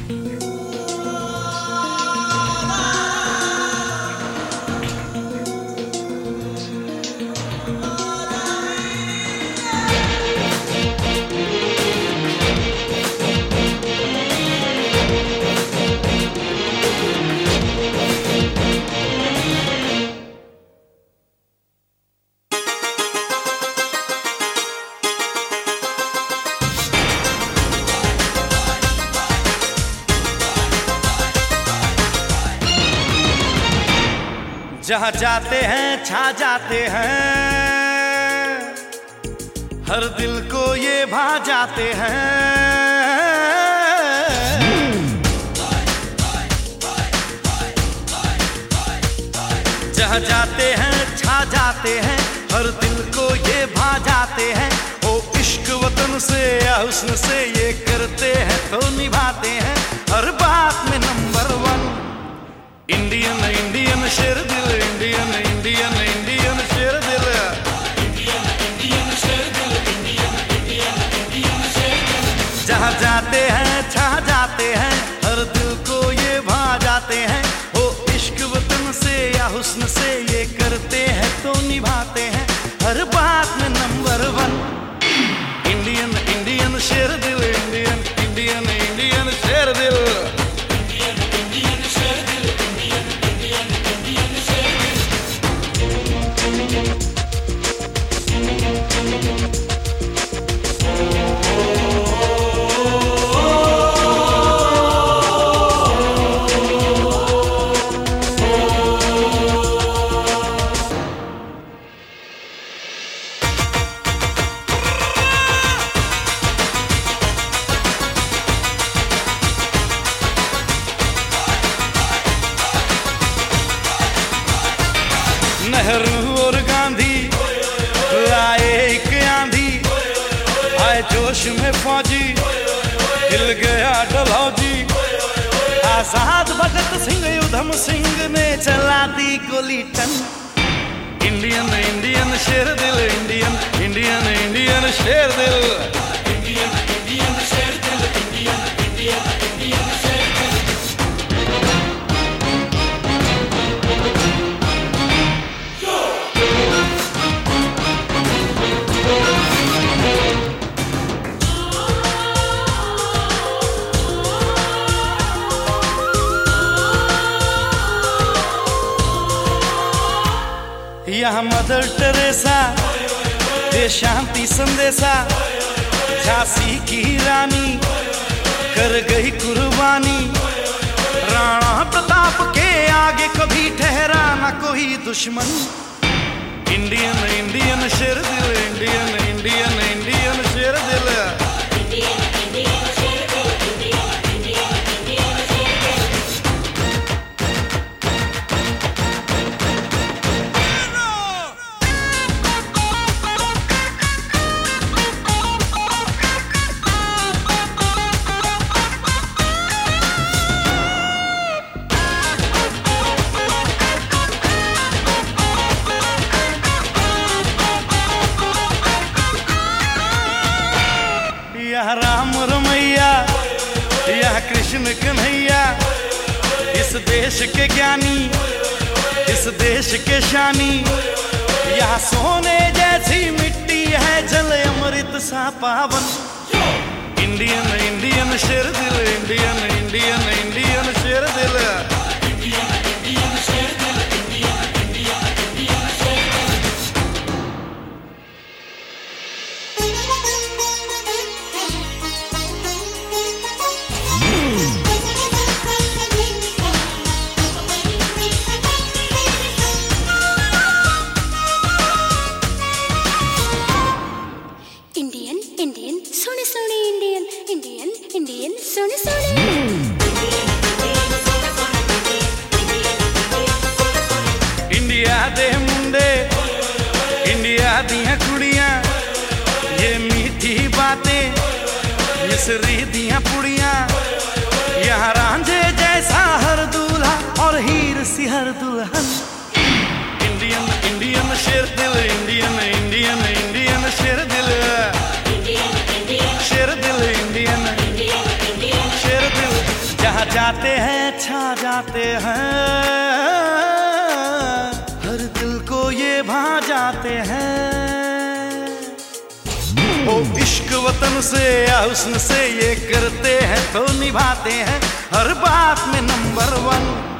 जहाँ जाते हैं छा जाते हैं, हर दिल को ये भा जाते हैं। जहाँ जाते हैं छा जाते हैं, हर दिल को ये भा जाते हैं। ओ इश्क वतन से या हुस्न से ये करते हैं तो निभाते हैं, हर बात में नंबर वन। इंडियन इंडियन शेर दिल, इंडियन इंडियन इंडियन शेर दिल, इंडियन इंडियन शेर दिल, इंडियन इंडियन इंडियन शेर दिल। जहाँ जाते हैं छा जाते हैं, हर दिल को ये भा जाते हैं। हो इश्क वतन से या हुस्न से ये करते हैं तो निभाते हैं, हर बात में नंबर वन। इंडियन इंडियन शेर दिल, इंडियन इंडियन इंडियन शेर दिल। नेहरू और गांधी लाए एक आंधी, आए जोश में फौजी, हिल गया डलहौजी। आजाद भगत सिंह उधम सिंह ने चला दी गोली टन। इंडियन इंडियन शेर दिल, इंडियन इंडियन इंडियन शेर दिल, इंडियन इंडियन शेर दिल, इंडियन इंडियन इंडियन शेर दिल। यहाँ मदर टेरेसा दे शांति संदेशा, झांसी की रानी कर गई कुर्बानी। राणा प्रताप के आगे कभी ठहरा न कोई दुश्मन। इंडियन इंडियन शेर दिल, इंडियन इंडियन इंडियन शेर दिल, इंडियन इंडियन शेर दिल, इंडियन इंडियन इंडियन शेर दिल। यह राम रमैया, यह कृष्ण कन्हैया, इस देश के ज्ञानी, इस देश के शानी। यह सोने जैसी मिट्टी है, जल अमृत सा पावन। इंडियन इंडियन शेर दिल, इंडियन इंडियन इंडियन शेर दिल, इंडियन इंडियन शेर दिल, इंडियन इंडियन इंडियन शेर दिल। इंडियन इंडियन सोने सोने, इंडियन इंडियन इंडियन सोने सोने। इंडिया दे मुंडे, इंडिया दियां कुड़ियां, ये मीठी बातें मिसरी दियां पुड़ियां। यहाँ रांझे जैसा हर दूल्हा और हीर सी हर दुल्हन। इंडियन इंडियन शेर दिल, इंडियन इंडियन इंडियन शेर दिल, इंडियन इंडियन शेर दिल, इंडियन इंडियन इंडियन शेर दिल। जहाँ जाते हैं छा जाते हैं, हर दिल को ये भा जाते हैं। ओ इश्क वतन से या हुस्न से ये करते हैं तो निभाते हैं हर बात में नंबर 1।